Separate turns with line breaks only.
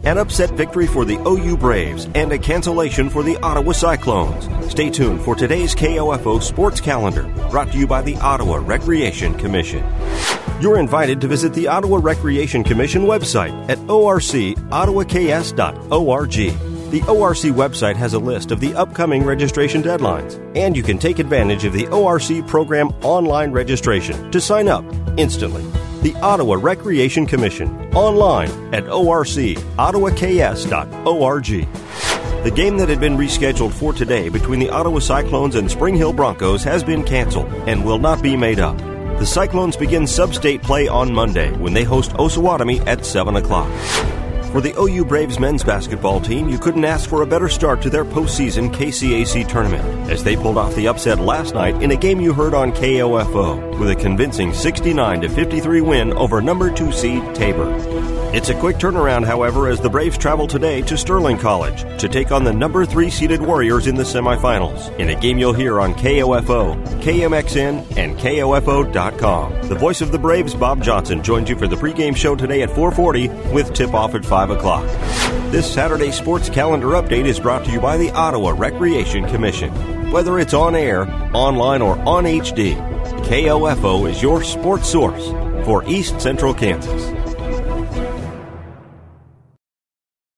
an upset victory for the OU Braves, and a cancellation for the Ottawa Cyclones. Stay tuned for today's KOFO Sports Calendar, brought to you by the Ottawa Recreation Commission. You're invited to visit the Ottawa Recreation Commission website at orcottawaks.org. The ORC website has a list of the upcoming registration deadlines, and you can take advantage of the ORC program online registration to sign up instantly. The Ottawa Recreation Commission, online at orcottawaks.org. The game that had been rescheduled for today between the Ottawa Cyclones and Spring Hill Broncos has been canceled and will not be made up. The Cyclones begin sub-state play on Monday when they host Osawatomie at 7 o'clock. For the OU Braves men's basketball team, you couldn't ask for a better start to their postseason KCAC tournament, as they pulled off the upset last night in a game you heard on KOFO, with a convincing 69-53 win over number 2 seed Tabor. It's a quick turnaround, however, as the Braves travel today to Sterling College to take on the number 3 seeded Warriors in the semifinals, in a game you'll hear on KOFO, KMXN, and KOFO.com. The voice of the Braves, Bob Johnson, joins you for the pregame show today at 4:40 with tip-off at 5 o'clock. This Saturday sports calendar update is brought to you by the Ottawa Recreation Commission. Whether it's on air, online, or on HD, KOFO is your sports source for East Central Kansas.